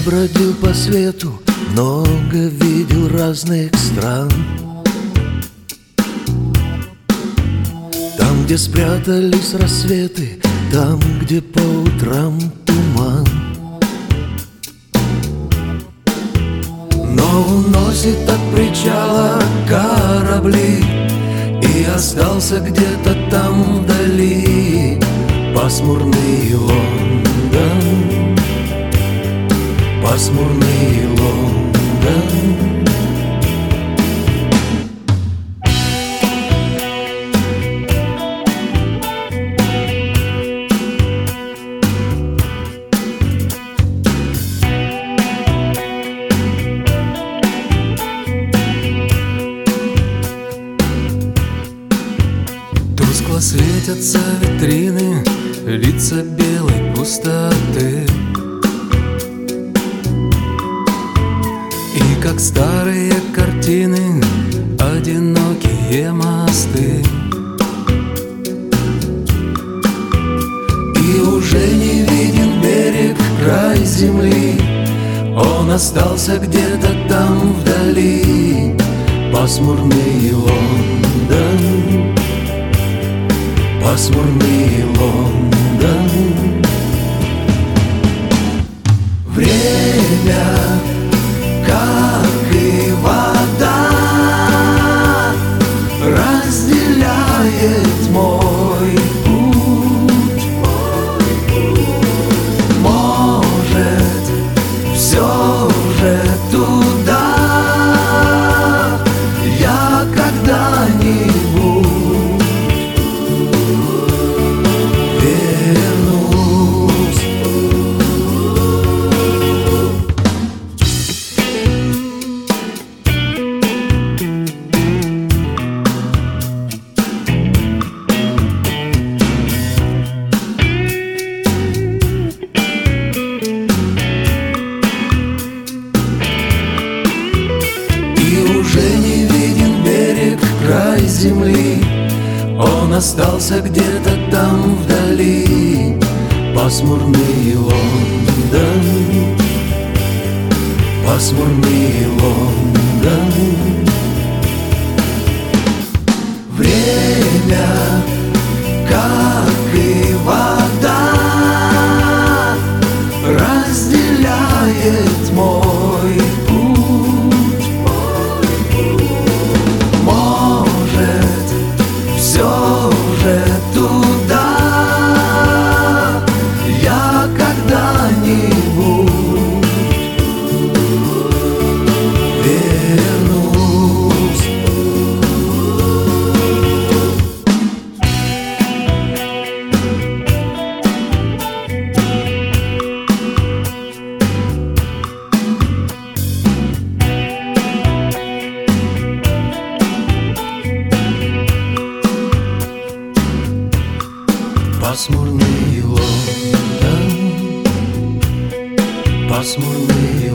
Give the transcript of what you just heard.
бродил по свету, много видел разных стран. Там, где спрятались рассветы, там, где по утрам туман. Но уносит от причала корабли, и остался где-то там вдали пасмурный Лондон, пасмурный Лондон. Тускло светятся витрины, лица белой пустоты. И как старые картины, одинокие мосты. И уже не виден берег, край земли, он остался где-то там вдали пасмурный Лондон, пасмурный Лондон. Время, как и вода, разделяет мой путь. Может, все же туда я когда-нибудь вернусь. Край земли, он остался где-то там вдали пасмурный Лондон, пасмурный Лондон. Время, как и вода, разделяет мой путь. Все же туда я когда-нибудь вернусь. Пасмурный Лондон, пасмурный